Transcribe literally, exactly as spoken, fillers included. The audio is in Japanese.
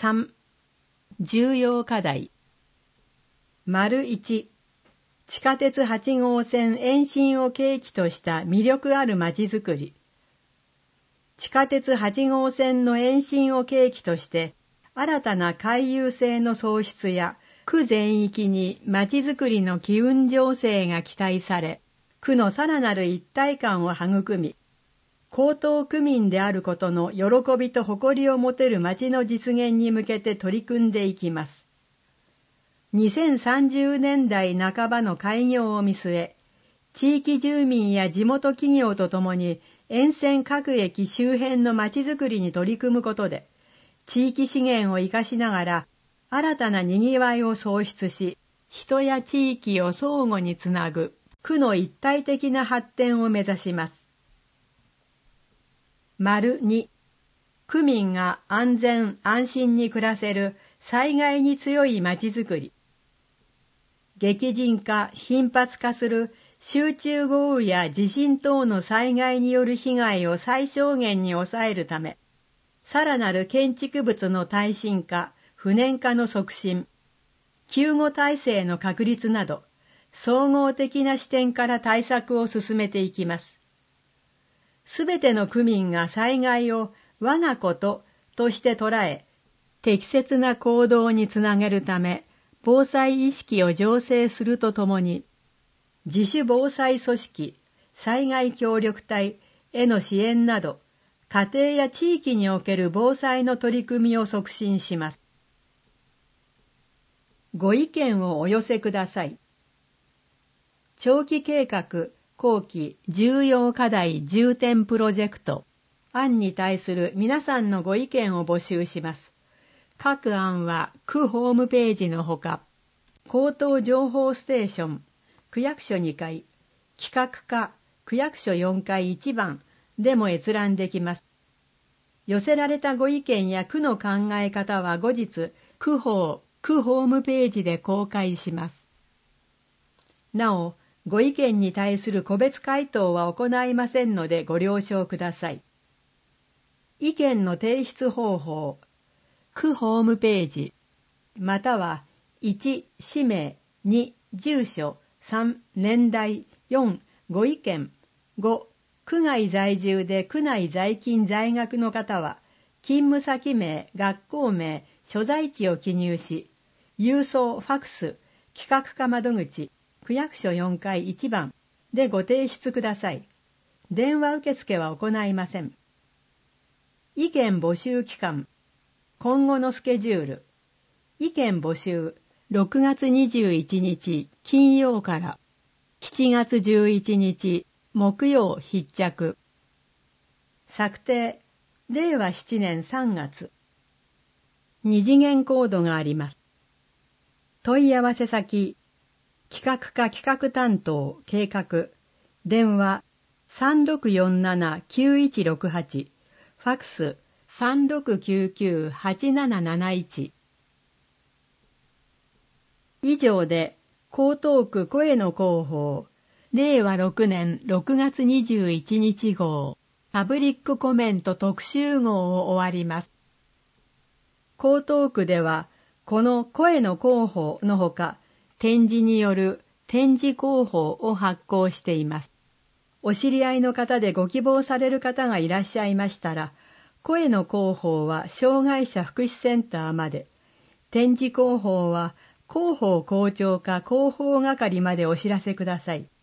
さん、重要課題。丸いち、地下鉄はち号線延伸を契機とした魅力あるまちづくり。地下鉄はち号線の延伸を契機として、新たな回遊性の創出や、区全域にまちづくりの機運醸成が期待され、区のさらなる一体感を育み、江東区民であることの喜びと誇りを持てる町の実現に向けて取り組んでいきます。にせんさんじゅうねんだいなかばの開業を見据え、地域住民や地元企業とともに沿線各駅周辺の町づくりに取り組むことで、地域資源を生かしながら新たな賑わいを創出し、人や地域を相互につなぐ区の一体的な発展を目指します。丸に、区民が安全安心に暮らせる災害に強いまちづくり。激甚化、頻発化する集中豪雨や地震等の災害による被害を最小限に抑えるため、さらなる建築物の耐震化、不燃化の促進、救護体制の確立など、総合的な視点から対策を進めていきます。すべての区民が災害を我がこととして捉え、適切な行動につなげるため、防災意識を醸成するとともに、自主防災組織、災害協力隊への支援など、家庭や地域における防災の取り組みを促進します。ご意見をお寄せください。長期計画後期重要課題重点プロジェクト案に対する皆さんのご意見を募集します。各案は区ホームページのほか、江東情報ステーション、区役所にかい、企画課、区役所よんかいいちばんでも閲覧できます。寄せられたご意見や区の考え方は後日、区法、区ホームページで公開します。なお、ご意見に対する個別回答は行いませんのでご了承ください。意見の提出方法、区ホームページ、またはいち氏名、に住所、さん年代、よんご意見、ご区外在住で区内在勤在学の方は勤務先名、学校名、所在地を記入し、郵送、ファクス、企画課窓口、区役所よんかいいちばんでご提出ください。電話受付は行いません。意見募集期間、今後のスケジュール、意見募集、ろくがつにじゅういちにち金曜からしちがつじゅういちにち木曜必着。策定、れいわななねんさんがつ。二次元コードがあります。問い合わせ先、企画課企画担当計画、電話 さんろくよんななきゅういちろくはち、ファクス さんろくきゅうきゅうはちなななないち。以上で江東区声の広報、れいわろくねんろくがつにじゅういちにち号、パブリックコメント特集号を終わります。江東区では、この声の広報のほか、展示による展示広報を発行しています。お知り合いの方でご希望される方がいらっしゃいましたら、声の広報は障害者福祉センターまで、展示広報は広報校長課広報係までお知らせください。